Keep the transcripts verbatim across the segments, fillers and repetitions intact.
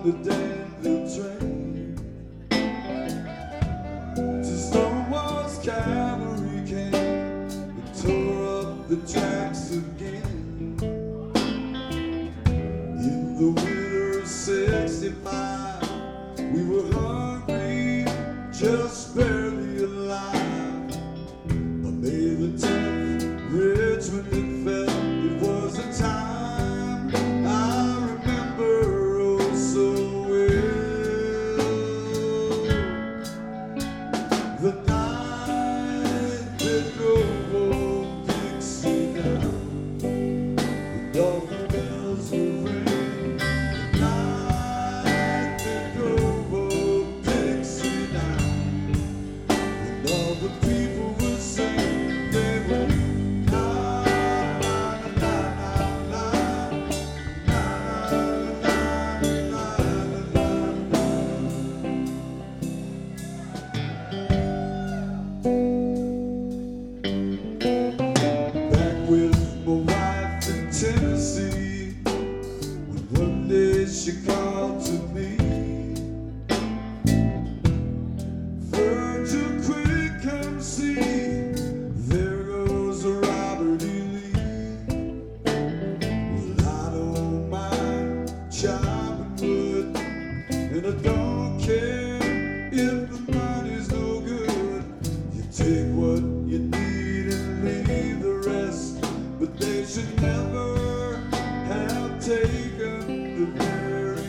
the Danville train to Stonewall's cavalry came and tore up the tracks again. In the winter of sixty-five, we were hungry, just barely alive. On May the tenth, Richmond had fell. It was a time I remember oh so well. The night that drove old Dixie down, and all the bells were ringing. The night that drove old Dixie down, and all the people were singing. They were na na na na na na na na na. Back with my wife in Tennessee, when one day she called to me, Virgil, quick, come see, there goes Robert E. Lee. Well, I don't mind chopping wood, and I don't care if the money's no good. You take what you need and leave the rest, but they should never have taken the very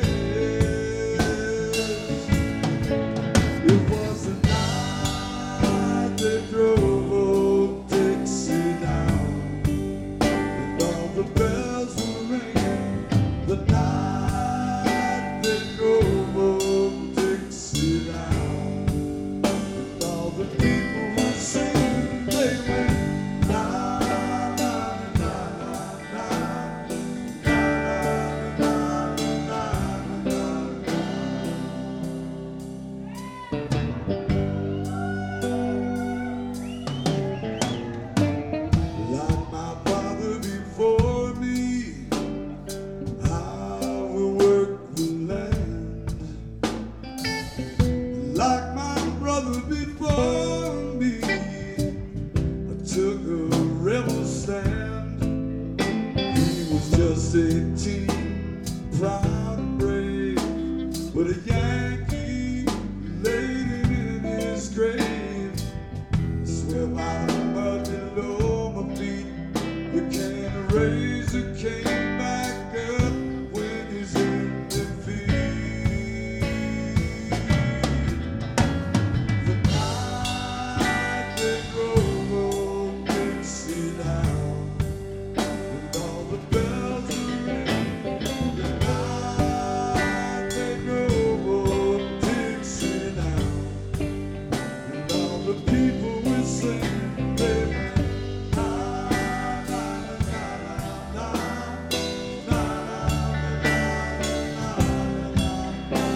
best. It was the night that drove old Dixie down, and all the bells were ringing. The night that drove old Dixie down, and all the people were singing. They went na na na na na na na na na na. Like my father before me, I will work the land. Like my brother before me, I took a rebel stand. He was just eighteen, proud and brave, but a Yankee laid it in his grave. I swear by the mud below my feet, you can't raise a cane back up when he's in defeat. The night that drove old Dixie down, and all the bells were ringing. The night that drove old Dixie down, and all the people were singing. They went na na na na na na na na na.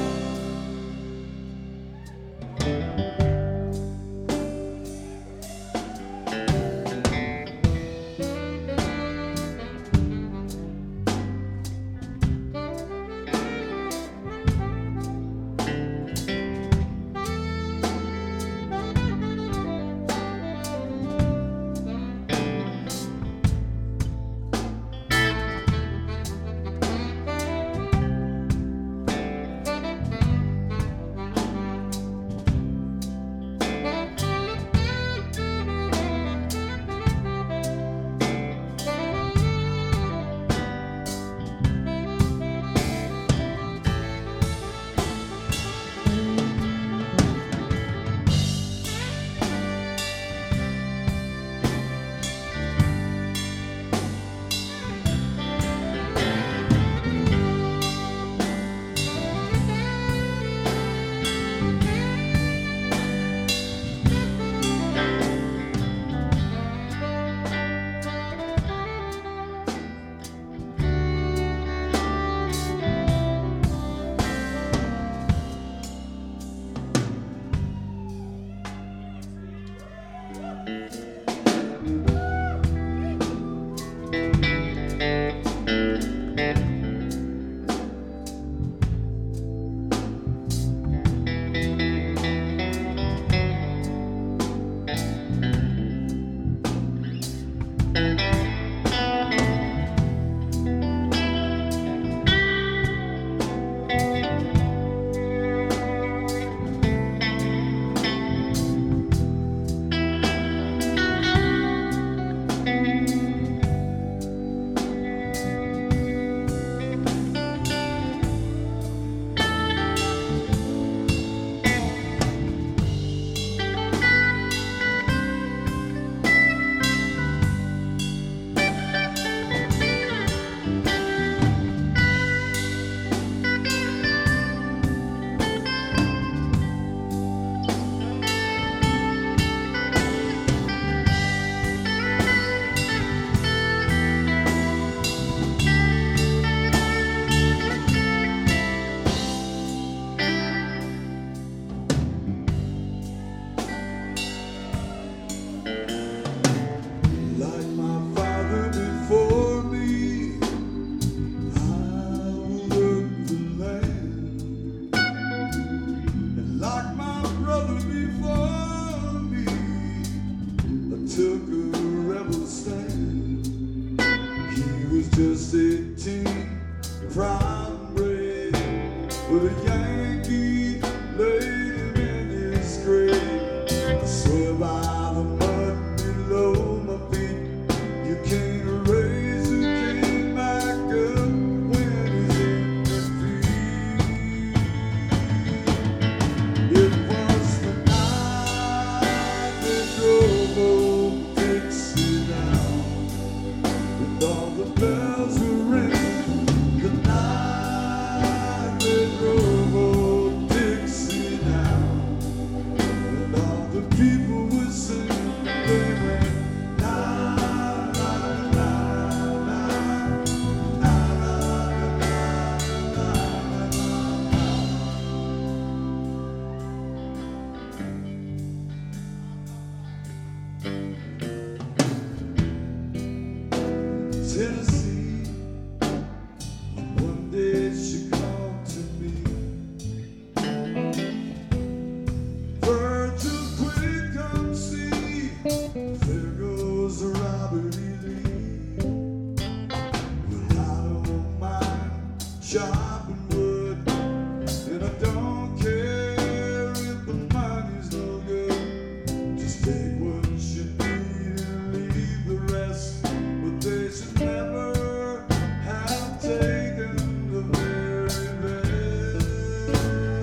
Take what you need and leave the rest, but they should never have taken the very best.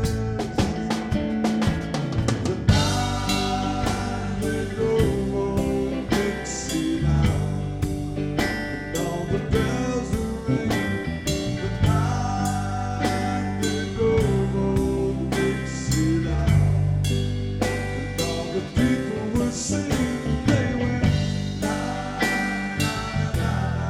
Tonight they go on Dixieland, and all the bells are ringing. Tonight they go on Dixieland, and all the people will sing. They went na na na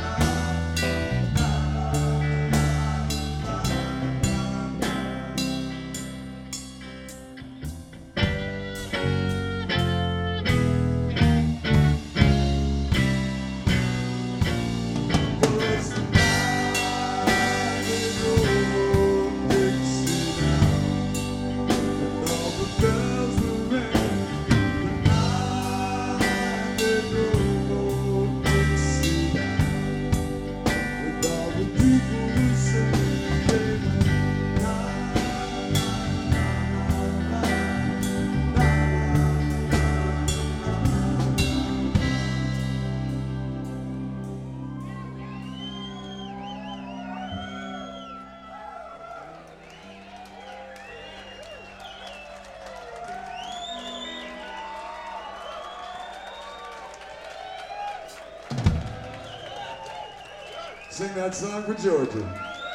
Sing that song for Georgia.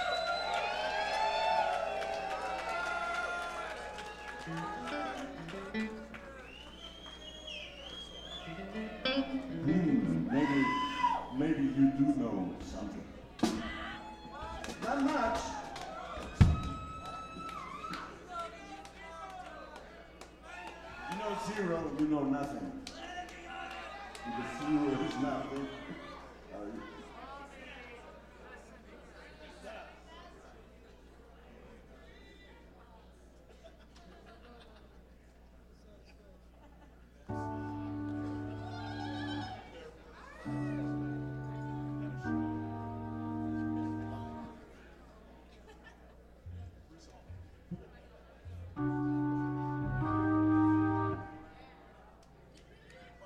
Hmm, maybe, maybe you do know something. Not much. You know zero, you know nothing. Because zero is nothing. Uh,